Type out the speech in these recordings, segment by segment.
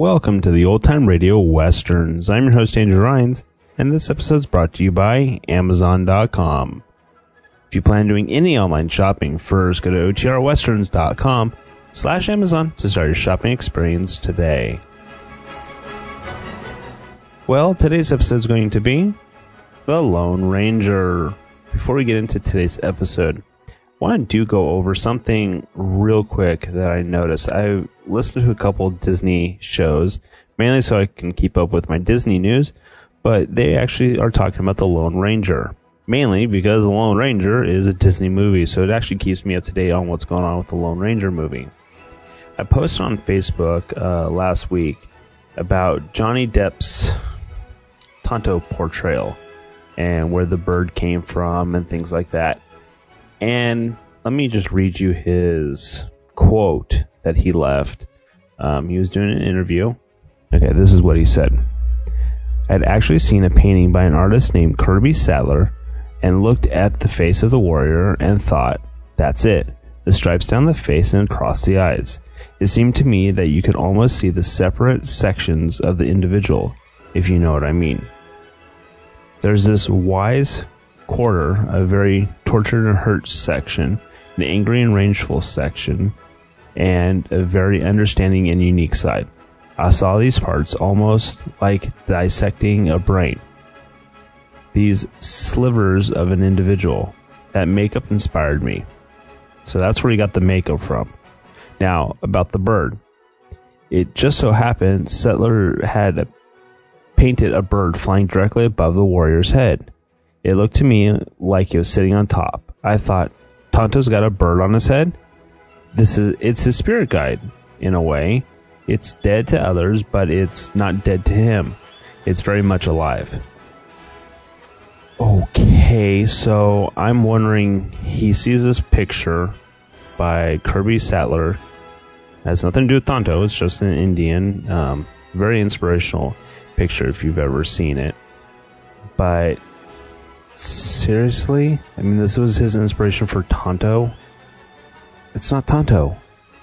Welcome to the Old Time Radio Westerns. I'm your host, Andrew Rhynes, and this episode is brought to you by Amazon.com. If you plan on doing any online shopping, first go to otrwesterns.com/Amazon to start your shopping experience today. Well, today's episode is going to be The Lone Ranger. Before we get into today's episode, I want to go over something real quick that I noticed. I listened to a couple Disney shows, mainly so I can keep up with my Disney news, but they actually are talking about The Lone Ranger. Mainly because The Lone Ranger is a Disney movie, so it actually keeps me up to date on what's going on with The Lone Ranger movie. I posted on Facebook last week about Johnny Depp's Tonto portrayal and where the bird came from and things like that. And let me just read you his quote that he left. He was doing an interview. Okay, this is what he said. I'd actually seen a painting by an artist named Kirby Sattler and looked at the face of the warrior and thought, that's it. The stripes down the face and across the eyes. It seemed to me that you could almost see the separate sections of the individual, if you know what I mean. There's this wise quarter, a very tortured and hurt section, an angry and rageful section, and a very understanding and unique side. I saw these parts almost like dissecting a brain. These slivers of an individual. That makeup inspired me. So that's where he got the makeup from. Now, about the bird. It just so happened Sattler had painted a bird flying directly above the warrior's head. It looked to me like he was sitting on top. I thought, Tonto's got a bird on his head? It's his spirit guide, in a way. It's dead to others, but it's not dead to him. It's very much alive. Okay, so I'm wondering, he sees this picture by Kirby Sattler. It has nothing to do with Tonto, it's just an Indian. Very inspirational picture if you've ever seen it. But seriously? I mean, this was his inspiration for Tonto? It's not Tonto.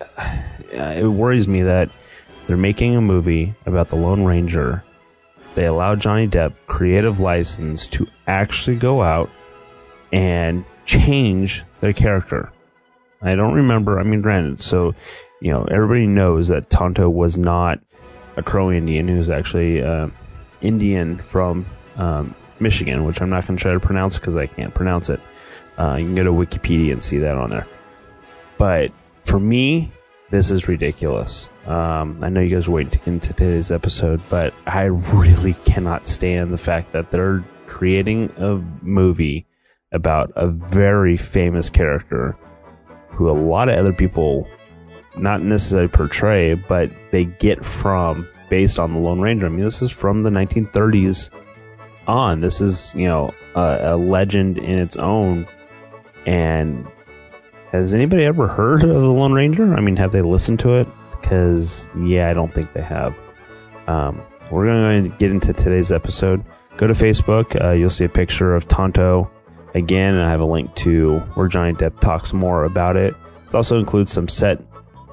It worries me that they're making a movie about the Lone Ranger. They allow Johnny Depp creative license to actually go out and change their character. I don't remember, I mean, granted, so, you know, everybody knows that Tonto was not a Crow Indian. He was actually Indian from Michigan, which I'm not going to try to pronounce because I can't pronounce it. You can go to Wikipedia and see that on there. But for me, this is ridiculous. I know you guys are waiting to get into today's episode, but I really cannot stand the fact that they're creating a movie about a very famous character who a lot of other people not necessarily portray, but they get from based on the Lone Ranger. I mean, this is from the 1930s on. This is, you know, a legend in its own. And has anybody ever heard of the Lone Ranger? I mean, have they listened to it? Because, yeah, I don't think they have. We're going to get into today's episode. Go to Facebook. You'll see a picture of Tonto again, and I have a link to where Johnny Depp talks more about it. It also includes some set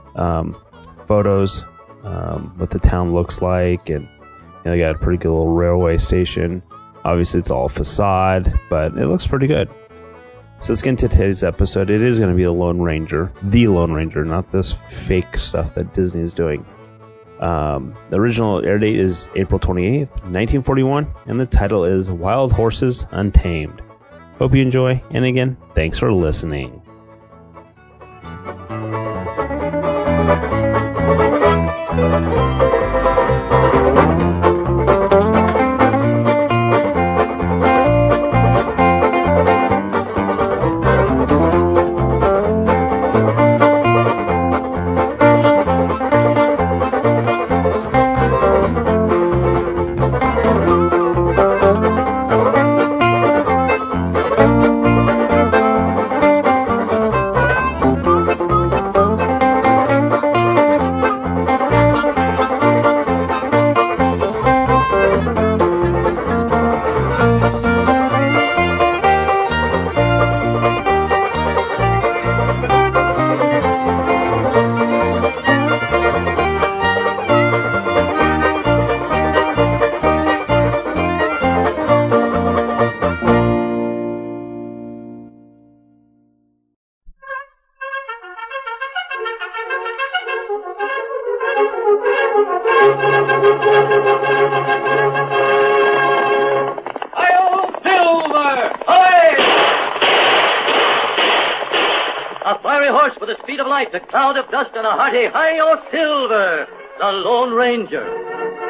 photos, what the town looks like, and you know, they got a pretty good little railway station. Obviously, it's all facade, but it looks pretty good. So let's get into today's episode. It is going to be the Lone Ranger, not this fake stuff that Disney is doing. The original air date is April 28th, 1941, and the title is Wild Horses Untamed. Hope you enjoy, and again, thanks for listening. Hi-yo, Silver! Hooray! A fiery horse with the speed of light, a cloud of dust, and a hearty hi-yo, Silver, the Lone Ranger.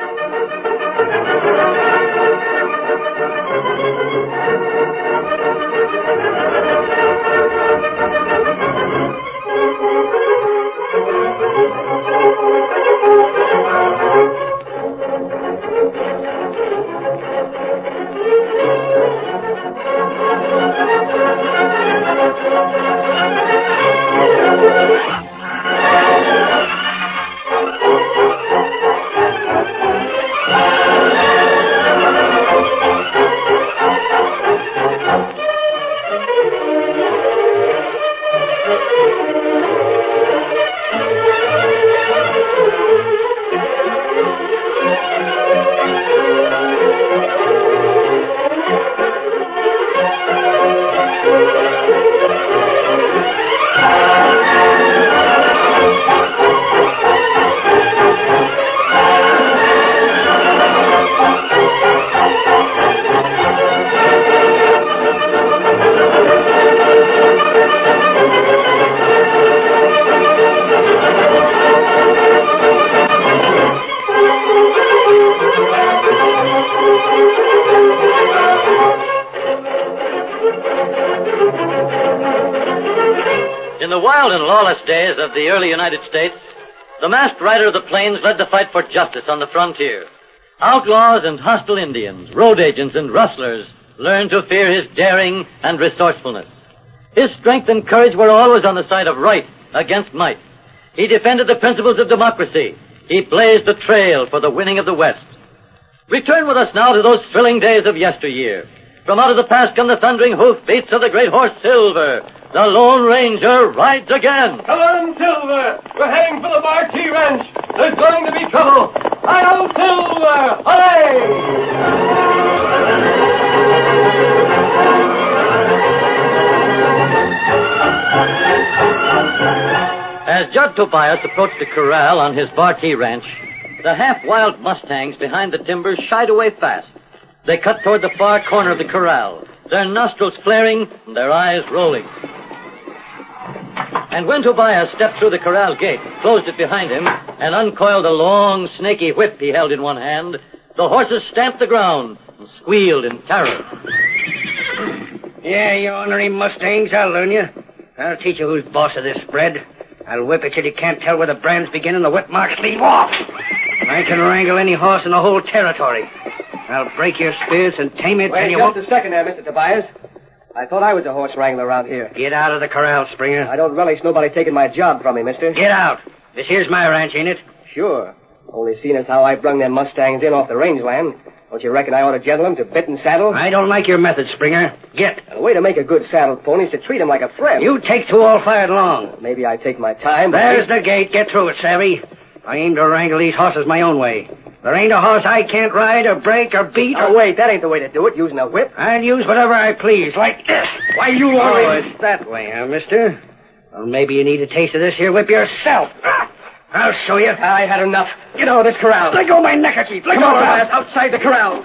In the wild and lawless days of the early United States, the masked rider of the plains led the fight for justice on the frontier. Outlaws and hostile Indians, road agents and rustlers learned to fear his daring and resourcefulness. His strength and courage were always on the side of right against might. He defended the principles of democracy. He blazed the trail for the winning of the West. Return with us now to those thrilling days of yesteryear. From out of the past come the thundering hoofbeats of the great horse Silver. The Lone Ranger rides again. Come on, Silver. We're heading for the Bartee Ranch. There's going to be trouble. Hi-yo, Silver! As Judd Tobias approached the corral on his Bartee Ranch, the half-wild Mustangs behind the timbers shied away fast. They cut toward the far corner of the corral, their nostrils flaring and their eyes rolling. And when Tobias stepped through the corral gate, closed it behind him, and uncoiled a long, snaky whip he held in one hand, the horses stamped the ground and squealed in terror. Yeah, you ornery Mustangs, I'll learn you. I'll teach you who's boss of this spread. I'll whip it till you can't tell where the brands begin and the whip marks leave off. I can wrangle any horse in the whole territory. I'll break your spears and tame it till you won't... Wait just a second there, Mr. Tobias. I thought I was a horse wrangler around here. Get out of the corral, Springer. I don't relish nobody taking my job from me, mister. Get out. This here's my ranch, ain't it? Sure. Only seeing as how I brung them Mustangs in off the rangeland, don't you reckon I ought to gentle them to bit and saddle? I don't like your methods, Springer. Get. The way to make a good saddle pony is to treat him like a friend. You take two all fired long. Maybe I take my time, but... There's the gate. Get through it, savvy. I aim to wrangle these horses my own way. There ain't a horse I can't ride or break or beat. Oh, wait, that ain't the way to do it, using a whip. I'll use whatever I please, like this. Why, you Oh, already... it's that way, huh, mister? Well, maybe you need a taste of this here whip yourself. I'll show you. I had enough. Get out of this corral. Let go of my neckerchief. Let Come go on, of Tobias, outside the corral.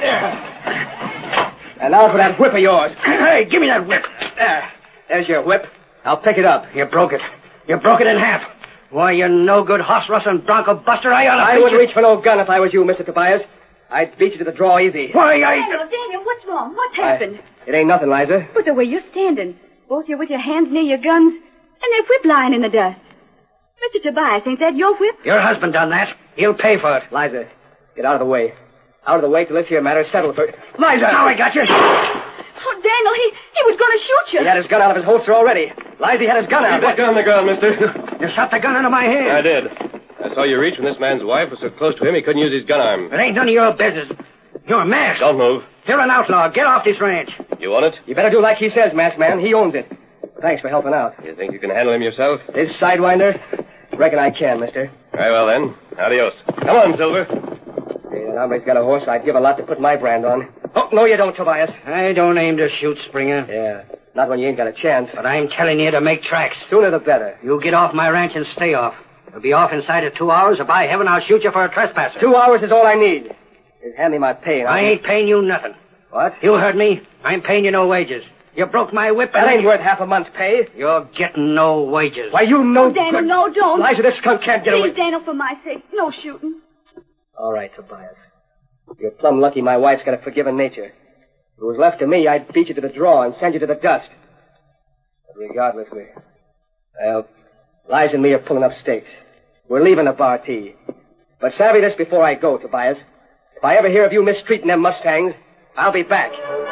And now for that whip of yours. Hey, give me that whip. There's your whip. I'll pick it up. You broke it. You broke it in half. Why, you no-good horse-rustling bronco buster, I wouldn't reach for no gun if I was you, Mr. Tobias. I'd beat you to the draw easy. Why, Daniel, what's wrong? What's happened? It ain't nothing, Liza. But the way you're standing, both you with your hands near your guns, and that whip lying in the dust. Mr. Tobias, ain't that your whip? Your husband done that. He'll pay for it. Liza, get out of the way. Out of the way till this here matter's settled for... Liza! Now I got you. Oh, Daniel, he was going to shoot you. He had his gun out of his holster already. Liza, he had his gun out. Keep that gun on the ground, mister. You shot the gun into my hand. I did. I saw you reach when this man's wife was so close to him he couldn't use his gun arm. It ain't none of your business. You're masked. Don't move. You're an outlaw. Get off this ranch. You want it? You better do like he says, masked man. He owns it. Thanks for helping out. You think you can handle him yourself? This sidewinder? Reckon I can, mister. Very well, then. Adios. Come on, Silver. Hey, that hombre's got a horse I'd give a lot to put my brand on. Oh, no, you don't, Tobias. I don't aim to shoot, Springer. Yeah, not when you ain't got a chance. But I'm telling you to make tracks. Sooner the better. You get off my ranch and stay off. You'll be off inside of 2 hours, or by heaven, I'll shoot you for a trespasser. 2 hours is all I need. Just hand me my pay. I ain't paying you nothing. What? You heard me. I ain't paying you no wages. You broke my whip. That ain't worth half a month's pay. You're getting no wages. Why, you know... Oh, Daniel, no, don't. Liza, this skunk can't get away. Please, Daniel, for my sake, no shooting. All right, Tobias. You're plumb lucky my wife's got a forgiving nature. If it was left to me, I'd beat you to the draw and send you to the dust. But regardless, Liza and me are pulling up stakes. We're leaving the bar tea. But savvy this before I go, Tobias. If I ever hear of you mistreating them Mustangs, I'll be back.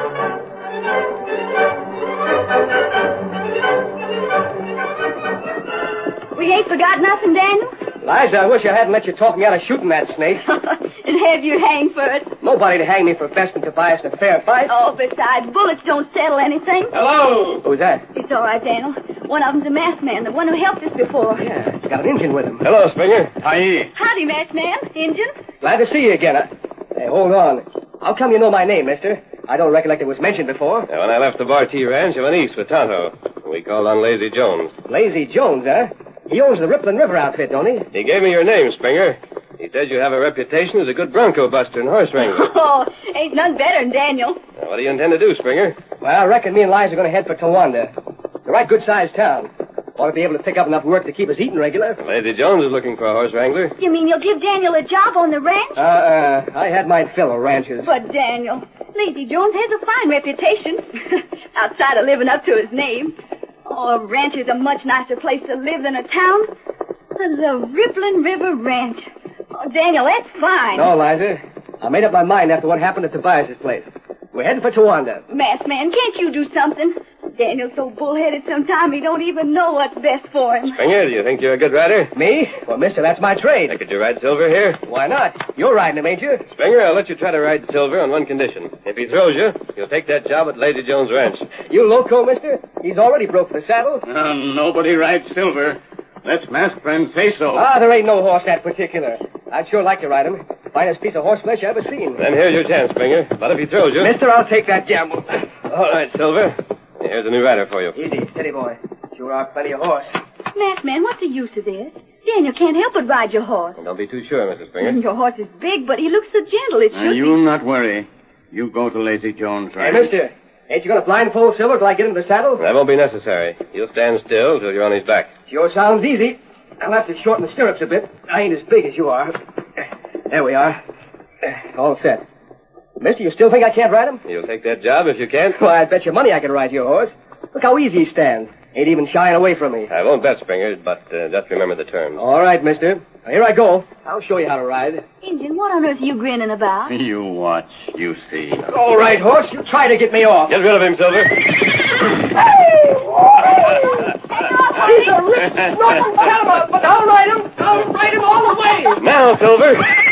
We ain't forgot nothing, Daniel? Liza, I wish I hadn't let you talk me out of shooting that snake. And have you hanged for it? Nobody to hang me for besting Tobias in a fair fight. Oh, besides, bullets don't settle anything. Hello! Who's that? It's all right, Daniel. One of them's a masked man, the one who helped us before. Yeah, he's got an engine with him. Hello, Springer. Hi. Howdy, masked man. Injun. Glad to see you again. Hey, hold on. How come you know my name, mister? I don't recollect it was mentioned before. When I left the Bartee Ranch, I went east for Tonto. We called on Lazy Jones. Lazy Jones, huh? He owns the Rippling River outfit, don't he? He gave me your name, Springer. He says you have a reputation as a good bronco buster and horse wrangler. Oh, ain't none better than Daniel. Now, what do you intend to do, Springer? Well, I reckon me and Liza are going to head for Towanda. It's a right good-sized town. Ought to be able to pick up enough work to keep us eating regular. Lazy Jones is looking for a horse wrangler. You mean you'll give Daniel a job on the ranch? I had my fill of ranches. But, Daniel, Lazy Jones has a fine reputation. Outside of living up to his name. Oh, a ranch is a much nicer place to live than a town. The Rippling River Ranch. Oh, Daniel, that's fine. No, Liza. I made up my mind after what happened at Tobias's place. We're heading for Towanda. Masked man, can't you do something? Daniel's so bullheaded sometimes he don't even know what's best for him. Springer, do you think you're a good rider? Me? Well, mister, that's my trade. Could you ride Silver here? Why not? You're riding him, ain't you? Springer, I'll let you try to ride Silver on one condition. If he throws you, you'll take that job at Lazy Jones Ranch. You loco, mister? He's already broke the saddle. Nobody rides Silver. Let's masked friend say so. There ain't no horse that particular. I'd sure like to ride him. Finest piece of horseflesh I ever seen. Then here's your chance, Springer. But if he throws you... Mister, I'll take that gamble. All right, Silver. Here's a new rider for you. Easy, steady, boy. Sure are plenty of horse. Masked man, what's the use of this? Daniel can't help but ride your horse. Don't be too sure, Mrs. Springer. Your horse is big, but he looks so gentle. It should You not worry. You go to Lazy Jones Hey, Ranch. mister, ain't you going to blindfold Silver till I get him the saddle? That won't be necessary. You'll stand still till you're on his back. Sure sounds easy. I'll have to shorten the stirrups a bit. I ain't as big as you are. There we are. All set. Mister, you still think I can't ride him? You'll take that job if you can? Why, I'd bet you money I can ride your horse. Look how easy he stands. Ain't even shying away from me. I won't bet, Springer, but just remember the terms. All right, mister. Now, here I go. I'll show you how to ride. Injun, what on earth are you grinning about? You watch, you see. All right, horse. You try to get me off. Get rid of him, Silver. He's a rich, snorting catamount, but I'll ride him. I'll ride him all the way. Now, Silver.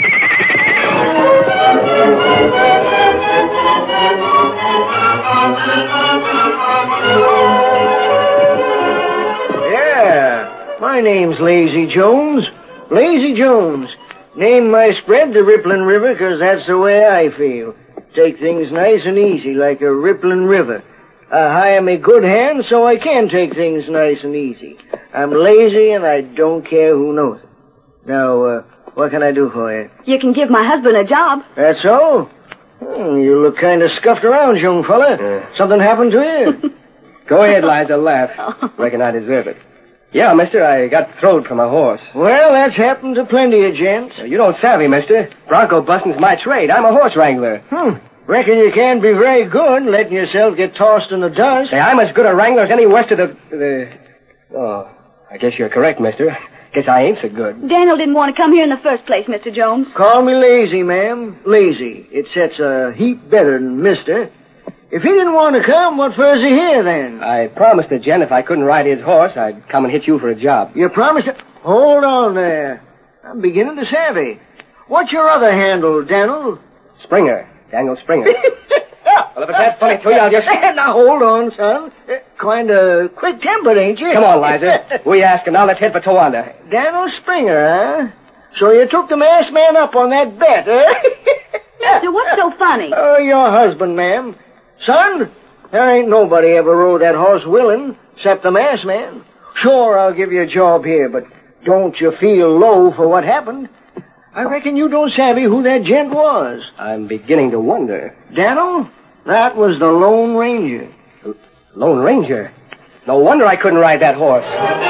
Yeah, my name's Lazy Jones. Lazy Jones. Name my spread the Rippling River 'cause that's the way I feel. Take things nice and easy like a rippling river. I hire me good hands so I can take things nice and easy. I'm lazy and I don't care who knows it. Now, what can I do for you? You can give my husband a job. That's all? You look kind of scuffed around, young fella. Something happened to you? Go ahead, Liza, laugh. Reckon I deserve it. Yeah, mister, I got throwed from a horse. Well, that's happened to plenty of gents. You don't savvy, mister. Bronco busting's my trade. I'm a horse wrangler. Reckon you can't be very good letting yourself get tossed in the dust. Say, I'm as good a wrangler as any west of the... Oh, I guess you're correct, mister. Guess I ain't so good. Daniel didn't want to come here in the first place, Mr. Jones. Call me lazy, ma'am. Lazy. It sets a heap better than mister. If he didn't want to come, what for is he here, then? I promised the gent if I couldn't ride his horse, I'd come and hit you for a job. You promised it? Hold on there. I'm beginning to savvy. What's your other handle, Daniel? Springer. Daniel Springer. Well, if it's that funny to you, I'll just... Now, hold on, son. Kind of quick-tempered, ain't you? Come on, Liza. We ask him. Now let's head for Towanda. Daniel Springer, huh? So you took the masked man up on that bet, eh? Mister, what's so funny? Oh, your husband, ma'am. Son, there ain't nobody ever rode that horse willing, except the masked man. Sure, I'll give you a job here, but Don't you feel low for what happened? I reckon you don't savvy who that gent was. I'm beginning to wonder. Daniel, that was the Lone Ranger. Lone Ranger? No wonder I couldn't ride that horse.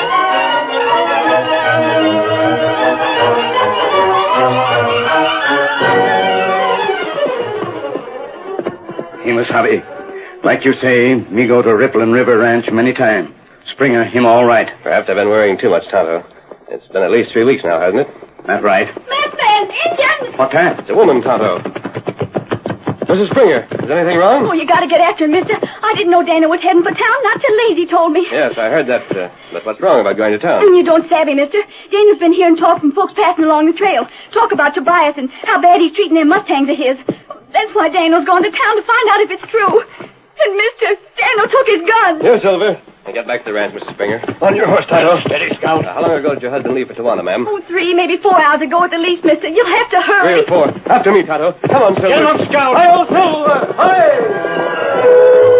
Amos Hobby, like you say, me go to Rippling River Ranch many time. Springer, him all right. Perhaps I've been worrying too much, Tonto. It's been at least 3 weeks now, hasn't it? That right. Madman, Indian! What that? It's a woman, Tonto. Mrs. Springer, is anything wrong? Oh, you gotta get after him, mister. I didn't know Daniel was heading for town, not till Lazy told me. Yes, I heard that. But what's wrong about going to town? You don't savvy, mister. Daniel's been hearing talk from folks passing along the trail. Talk about Tobias and how bad he's treating them Mustangs of his. That's why Daniel's gone to town to find out if it's true. And, mister, Daniel took his gun. Here, Silver. Now get back to the ranch, Mrs. Springer. On your horse, Tonto. Steady, Scout. How long ago did your husband leave for Tawana, ma'am? Oh, 3, maybe 4 hours ago at the least, mister. You'll have to hurry. 3 or 4. After me, Tonto. Come on, Silver. Get him up, Scout. Hi-yo, Silver! Hi!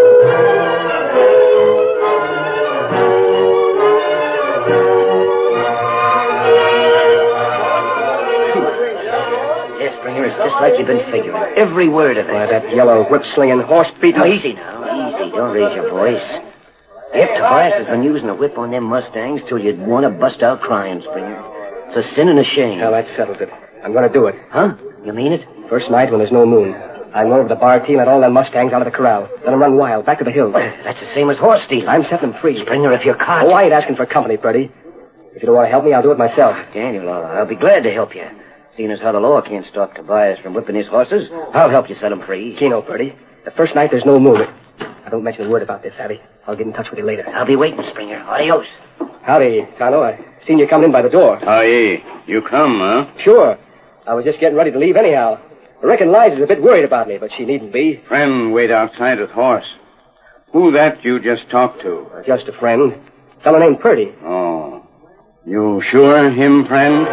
Yes, Springer, it's just like you've been figuring. Every word of it. Why, that yellow whip-slinging horse beat Now, me. easy now. Easy. Don't raise your voice. If Tobias has been using a whip on them Mustangs till you'd want to bust out crying, Springer. It's a sin and a shame. Well, that settles it. I'm going to do it. Huh? You mean it? First night when there's no moon. I'm going over to the bar team and let all them Mustangs out of the corral. Let them run wild, back to the hills. That's the same as horse stealing. I'm setting them free. Springer, if you're caught... Oh, I ain't asking for company, Purdy. If you don't want to help me, I'll do it myself. Daniel, I'll be glad to help you. Seeing as how the law can't stop Tobias from whipping his horses, I'll help you set him free. Keno, Purdy. The first night there's no moon. Now, don't mention a word about this, Savvy. I'll get in touch with you later. I'll be waiting, Springer. Adios. Howdy, Tonto. I seen you coming in by the door. Aye. You come, huh? Sure. I was just getting ready to leave anyhow. I reckon Liza's a bit worried about me, but she needn't be. Friend wait outside with horse. Who that you just talked to? Just a friend. Fellow named Purdy. Oh. You sure him, friend?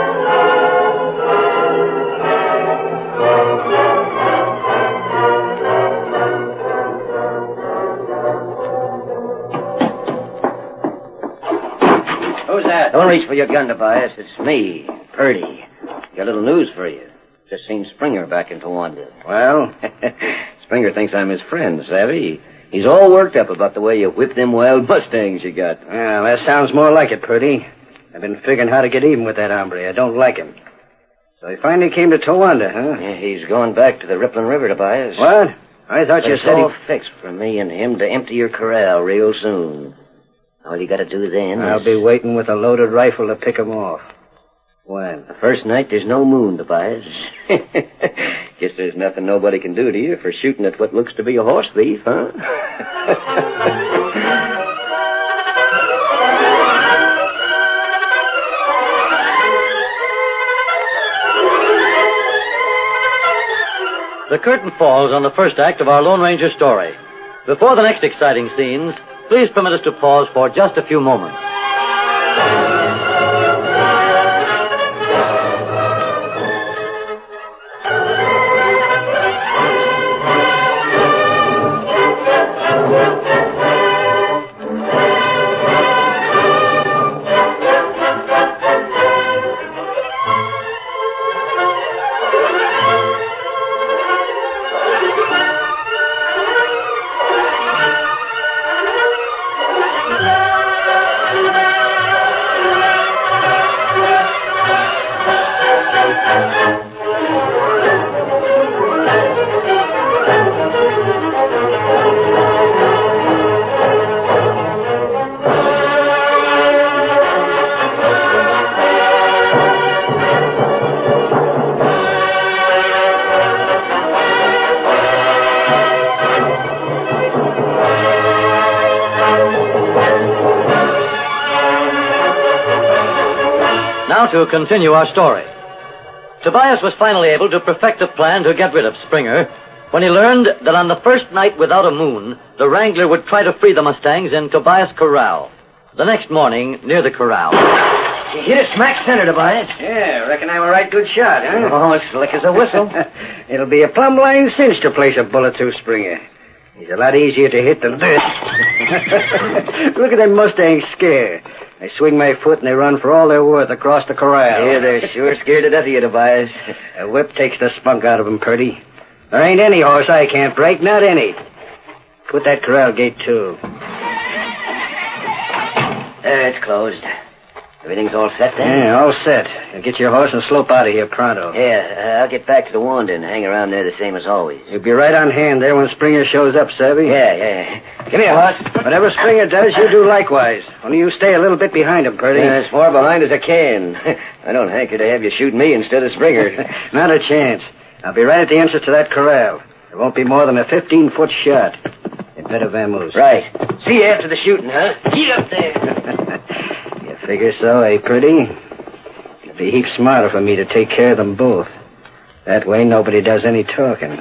Who's that? Don't reach for your gun, Tobias. It's me, Purdy. Got a little news for you. Just seen Springer back in Towanda. Well, Springer thinks I'm his friend, savvy? He's all worked up about the way you whip them wild Mustangs you got. Well, that sounds more like it, Purdy. I've been figuring how to get even with that hombre. I don't like him. So he finally came to Towanda, huh? Yeah, he's going back to the Rippling River, Tobias. What? I thought you It's said all fixed for me and him to empty your corral real soon. All you got to do then I'll is... be waiting with a loaded rifle to pick him off. When? The first night there's no moon, Tobias. Guess there's nothing nobody can do to you for shooting at what looks to be a horse thief, huh? The curtain falls on the first act of our Lone Ranger story. Before the next exciting scenes, please permit us to pause for just a few moments. Now to continue our story. Tobias was finally able to perfect a plan to get rid of Springer when he learned that on the first night without a moon, the Wrangler would try to free the Mustangs in Tobias' corral. The next morning, near the corral. You hit it smack center, Tobias. Yeah, reckon I'm a right good shot, huh? Oh, as slick as a whistle. It'll be a plumb line cinch to place a bullet through Springer. He's a lot easier to hit than this. Look at that Mustang scare. I swing my foot and they run for all they're worth across the corral. Yeah, they're sure scared to death of you, Tobias. A whip takes the spunk out of 'em, Purdy. There ain't any horse I can't break, not any. Put that corral gate to. There, it's closed. Everything's all set then? Yeah, all set. Now get your horse and slope out of here pronto. Yeah, I'll get back to the Wanda and hang around there the same as always. You'll be right on hand there when Springer shows up, Savvy? Yeah. Give me a horse. Whatever Springer does, you do likewise. Only you stay a little bit behind him, Purdy. As far behind as I can. I don't hanker to have you shoot me instead of Springer. Not a chance. I'll be right at the entrance to that corral. There won't be more than a 15-foot shot. A bit of vamoose. Right. See you after the shooting, huh? Get up there. You figure so, eh, Purdy? It'd be heaps smarter for me to take care of them both. That way nobody does any talking.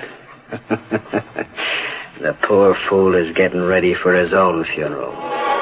The poor fool is getting ready for his own funeral.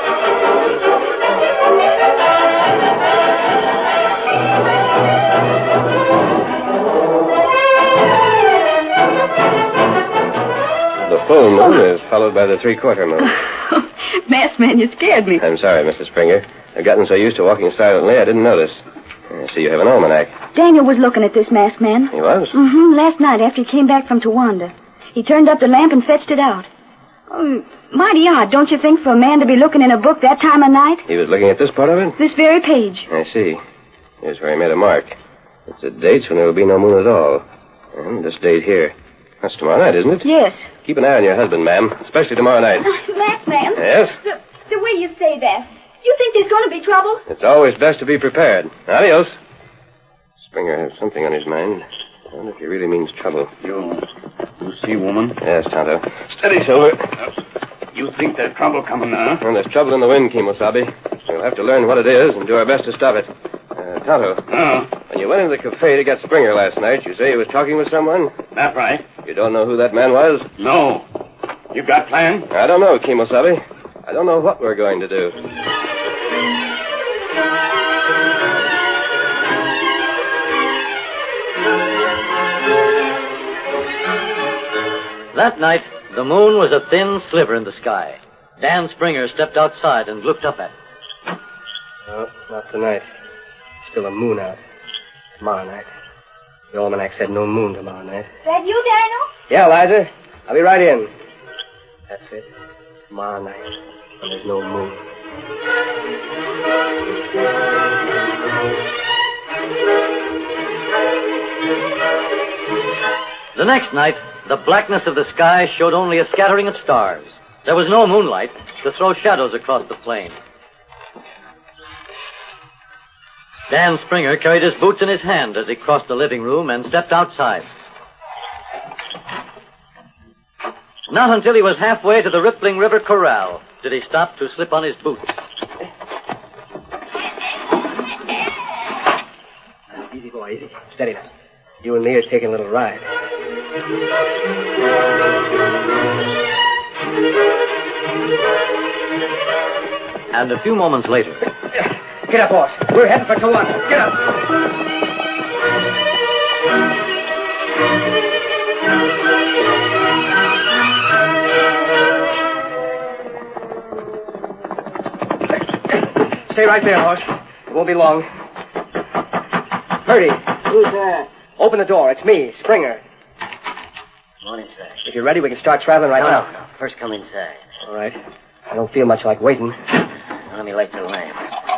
The full moon is followed by the three-quarter moon. Masked man, you scared me. I'm sorry, Mrs. Springer. I've gotten so used to walking silently, I didn't notice. I see you have an almanac. Daniel was looking at this, masked man. He was? Mm-hmm, last night after he came back from Towanda. He turned up the lamp and fetched it out. Oh, mighty odd, don't you think, for a man to be looking in a book that time of night? He was looking at this part of it? This very page. I see. Here's where he made a mark. It's at dates when there will be no moon at all. And this date here. That's tomorrow night, isn't it? Yes. Keep an eye on your husband, ma'am, especially tomorrow night. Masked man? Yes? The way you say that. You think there's going to be trouble? It's always best to be prepared. Adios. Springer has something on his mind. I wonder if he really means trouble. You see, woman? Yes, Tonto. Steady, Silver. You think there's trouble coming now? Well, there's trouble in the wind, Kimosabe. We'll have to learn what it is and do our best to stop it. Tonto. When you went into the cafe to get Springer last night, you say he was talking with someone? That's right. You don't know who that man was? No. You got plan? I don't know, Kimosabe. I don't know what we're going to do. That night, the moon was a thin sliver in the sky. Dan Springer stepped outside and looked up at it. No, not tonight. Still a moon out. Tomorrow night. The almanac said no moon tomorrow night. That you, Daniel? Yeah, Liza. I'll be right in. That's it. Tomorrow night. When there's no moon. The next night, the blackness of the sky showed only a scattering of stars. There was no moonlight to throw shadows across the plain. Dan Springer carried his boots in his hand as he crossed the living room and stepped outside. Not until he was halfway to the Rippling River Corral did he stop to slip on his boots. Easy, boy, easy. Steady now. You and me are taking a little ride. And a few moments later... Get up, horse. We're heading for Towanda. Get up. Stay right there, horse. It won't be long. Purdy. Who's that? Open the door. It's me, Springer. Come on inside. If you're ready, we can start traveling right now. No. First come inside. All right. I don't feel much like waiting. Let me light the lamp.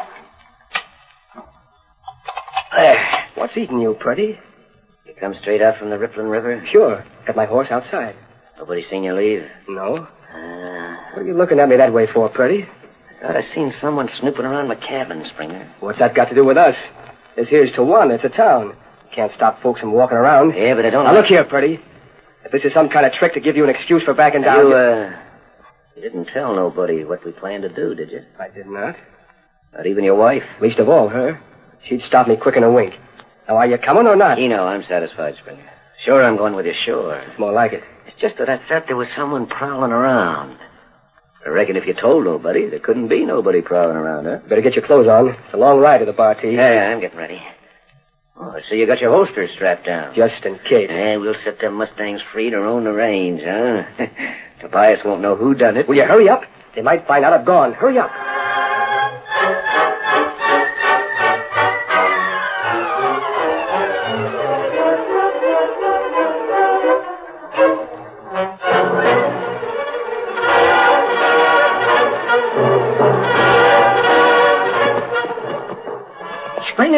There. What's eating you, Purdy? You come straight out from the Rippling River? Sure. Got my horse outside. Nobody seen you leave? No. What are you looking at me that way for, Purdy? I thought I seen someone snooping around my cabin, Springer. What's that got to do with us? This here's Towanda. It's a town. Can't stop folks from walking around. Yeah, but I don't... Now, look here, Purdy. If this is some kind of trick to give you an excuse for backing down... You didn't tell nobody what we planned to do, did you? I did not. Not even your wife? Least of all, her. She'd stop me quick in a wink. Now, are you coming or not? You know, I'm satisfied, Springer. Sure, I'm going with you, sure. It's more like it. It's just that I thought there was someone prowling around. I reckon if you told nobody, there couldn't be nobody prowling around, huh? Better get your clothes on. It's a long ride to the bar, T. Yeah, I'm getting ready. Oh, so you got your holsters strapped down. Just in case. Yeah, we'll set them Mustangs free to roam the range, huh? Tobias won't know who done it. Will you hurry up? They might find out I've gone. Hurry up.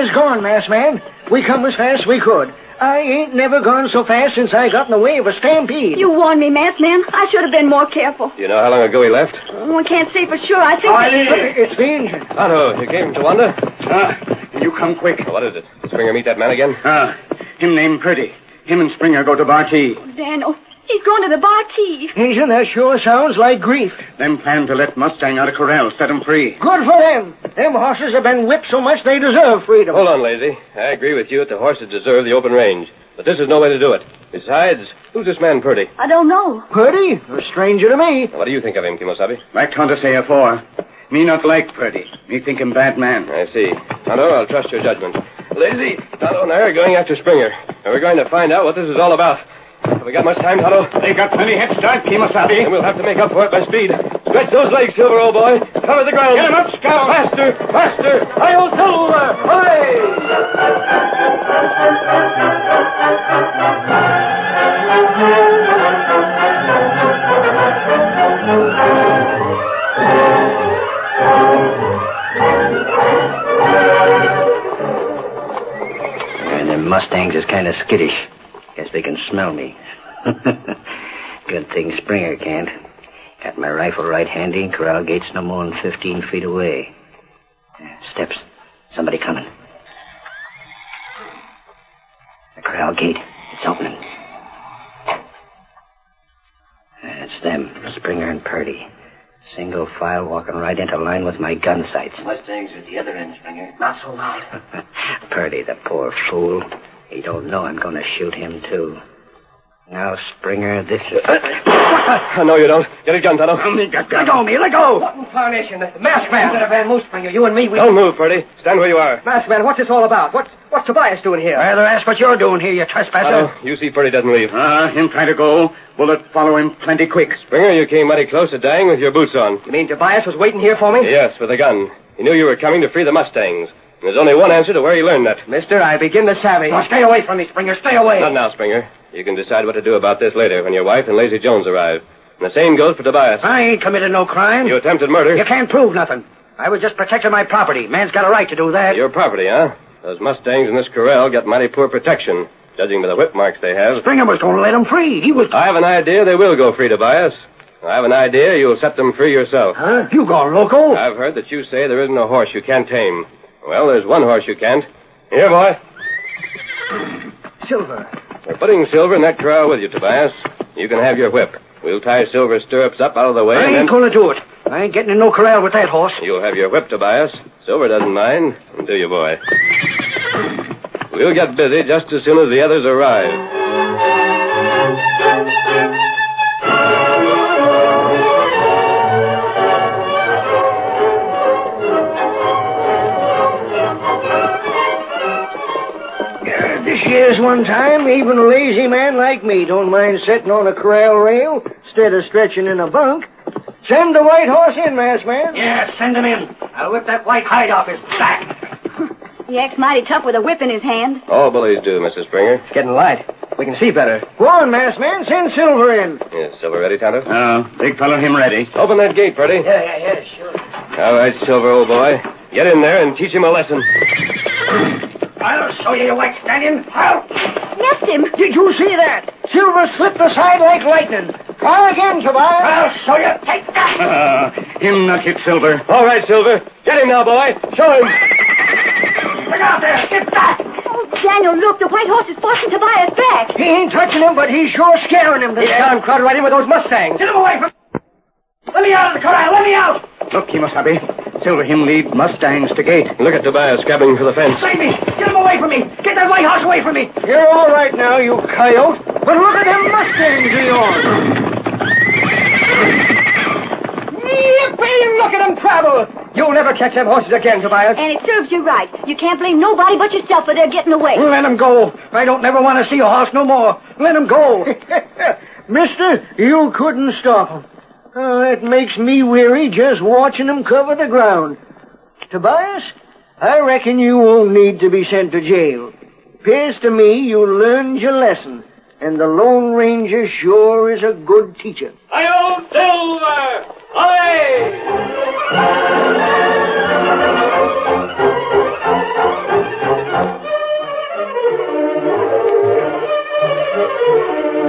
is gone, masked man. We come as fast as we could. I ain't never gone so fast since I got in the way of a stampede. You warned me, masked man. I should have been more careful. Do you know how long ago he left? Oh, I can't say for sure. I think... It's the engine. Tonto, you came to wonder? You come quick. What is it? Did Springer meet that man again? Him named Purdy. Him and Springer go to Bartee. Daniel, he's going to the Bartee. Engine, that sure sounds like grief. Them plan to let Mustang out of corral, set him free. Good for them. Them horses have been whipped so much they deserve freedom. Hold on, Lazy. I agree with you that the horses deserve the open range. But this is no way to do it. Besides, who's this man Purdy? I don't know. Purdy? A stranger to me. What do you think of him, Kimosabe? Like Tonto say afore. Me not like Purdy. Me think him bad man. I see. Tonto, I'll trust your judgment. Lazy, Tonto and I are going after Springer. And we're going to find out what this is all about. Have we got much time, Tonto? They got plenty head start, Kimosabe. And we'll have to make up for it by speed. Stretch those legs, Silver, old boy. Cover the ground. Get him up, Scout. Faster, faster. Hi-yo, Silver. Hooray! And them Mustangs is kind of skittish. Guess they can smell me. Good thing Springer can't. Got my rifle right handy and corral gate's no more than 15 feet away. Steps. Somebody coming. The corral gate. It's opening. It's them, Springer and Purdy. Single file walking right into line with my gun sights. Mustangs are at the other end, Springer. Not so loud. Purdy, the poor fool. He don't know I'm going to shoot him, too. Now, Springer, this is... No, you don't. Get his gun, Tonto. Let go, me. Let go. What in tarnation? The masked man. Van Moose, Springer. You and me, we... Don't move, Purdy. Stand where you are. Masked man, what's this all about? What's Tobias doing here? Rather ask what you're doing here, you trespasser. You see Purdy doesn't leave. Him try to go. Bullet follow him plenty quick. Springer, you came mighty close to dying with your boots on. You mean Tobias was waiting here for me? Yes, with a gun. He knew you were coming to free the Mustangs. And there's only one answer to where he learned that. Mister, I begin to savvy. Oh, stay away from me, Springer. Stay away. Not now, Springer. You can decide what to do about this later when your wife and Lazy Jones arrive. And the same goes for Tobias. I ain't committed no crime. You attempted murder. You can't prove nothing. I was just protecting my property. Man's got a right to do that. Your property, huh? Those Mustangs in this corral got mighty poor protection, judging by the whip marks they have. Springer was going to let them free. He was... I have an idea they will go free, Tobias. I have an idea you'll set them free yourself. Huh? You gone loco? I've heard that you say there isn't a horse you can't tame. Well, there's one horse you can't. Here, boy. Silver. We're putting Silver in that corral with you, Tobias. You can have your whip. We'll tie Silver's stirrups up out of the way. I ain't going to do it. I ain't getting in no corral with that horse. You'll have your whip, Tobias. Silver doesn't mind. Do you, boy? We'll get busy just as soon as the others arrive. This year's one time, even a lazy man like me don't mind sitting on a corral rail instead of stretching in a bunk. Send the white horse in, masked man. Yeah, send him in. I'll whip that white hide off his back. He acts mighty tough with a whip in his hand. All bullies do, Mrs. Springer. It's getting light. We can see better. Go on, masked man. Send Silver in. Is Silver ready, Tonto? Big fellow, him ready. Open that gate, Purdy. Yeah, sure. All right, Silver, old boy. Get in there and teach him a lesson. I'll show you, you white stallion. Missed him. Did you see that? Silver slipped aside like lightning. Try again, Tobias. I'll show you. Take that. Him not hit Silver. All right, Silver. Get him now, boy. Show him. Look out there. Get back. Oh, Daniel, look. The white horse is forcing Tobias back. He ain't touching him, but he's sure scaring him to He's death. down crowded right in with those Mustangs. Get him away from... Let me out of the corral. Let me out. Look, Kimosabe. Silver him lead Mustangs to gate. Look at Tobias grabbing for the fence. Save me. Get him away from me. Get that white horse away from me. You're all right now, you coyote. But look at them Mustangs of yours. Yippee! Look at them travel. You'll never catch them horses again, Tobias. And it serves you right. You can't blame nobody but yourself for their getting away. Let them go. I don't never want to see a horse no more. Let them go. Mister, you couldn't stop them. Oh, it makes me weary just watching them cover the ground. Tobias, I reckon you won't need to be sent to jail. 'Pears to me you learned your lesson, and the Lone Ranger sure is a good teacher. Hi-yo, Silver! Away!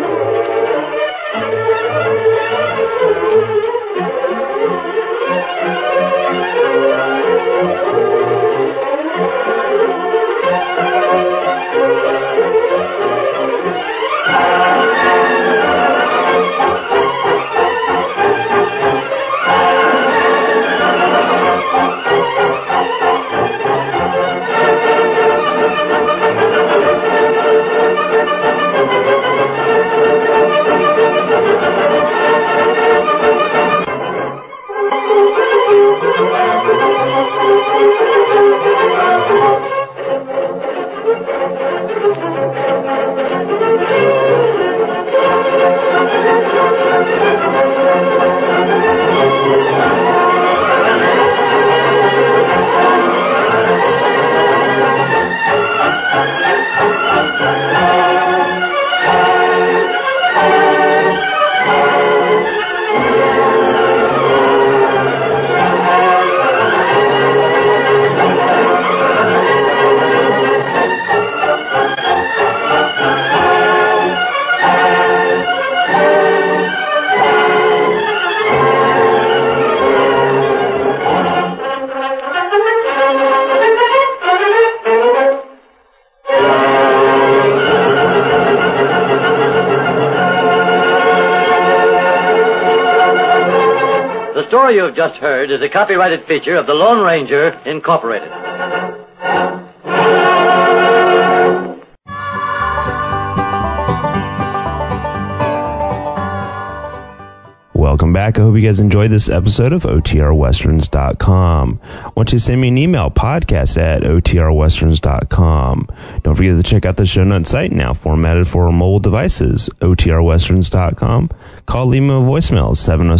The story you have just heard is a copyrighted feature of the Lone Ranger, Incorporated. Welcome back. I hope you guys enjoyed this episode of OTRWesterns.com. I want you to send me an email, podcast@OTRWesterns.com. Don't forget to check out the show notes site, now formatted for mobile devices, OTRWesterns.com. Call, leave me a voicemail,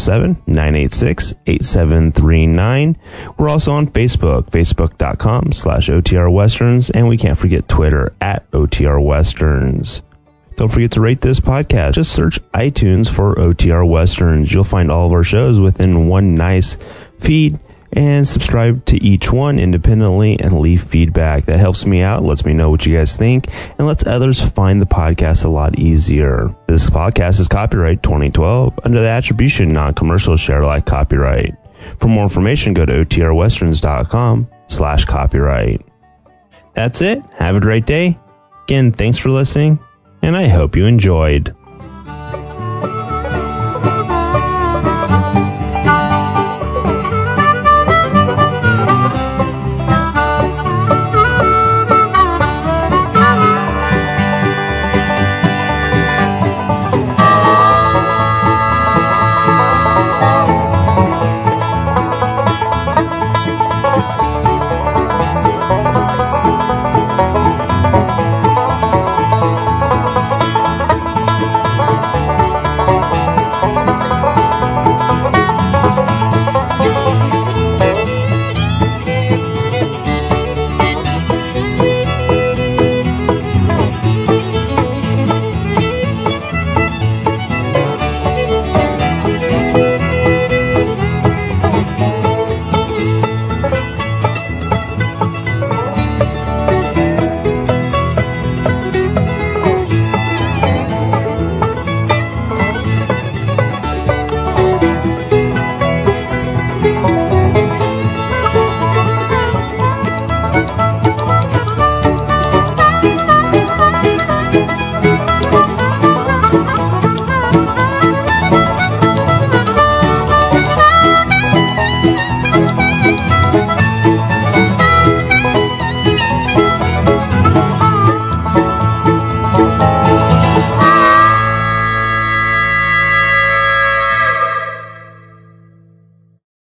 707-986-8739. We're also on Facebook, Facebook.com/OTRWesterns, and we can't forget Twitter @OTRWesterns. Don't forget to rate this podcast. Just search iTunes for OTR Westerns. You'll find all of our shows within one nice feed, and subscribe to each one independently and leave feedback. That helps me out, lets me know what you guys think, and lets others find the podcast a lot easier. This podcast is copyright 2012 under the attribution non-commercial share alike copyright. For more information, go to OTRWesterns.com/copyright. That's it. Have a great day. Again, thanks for listening, and I hope you enjoyed.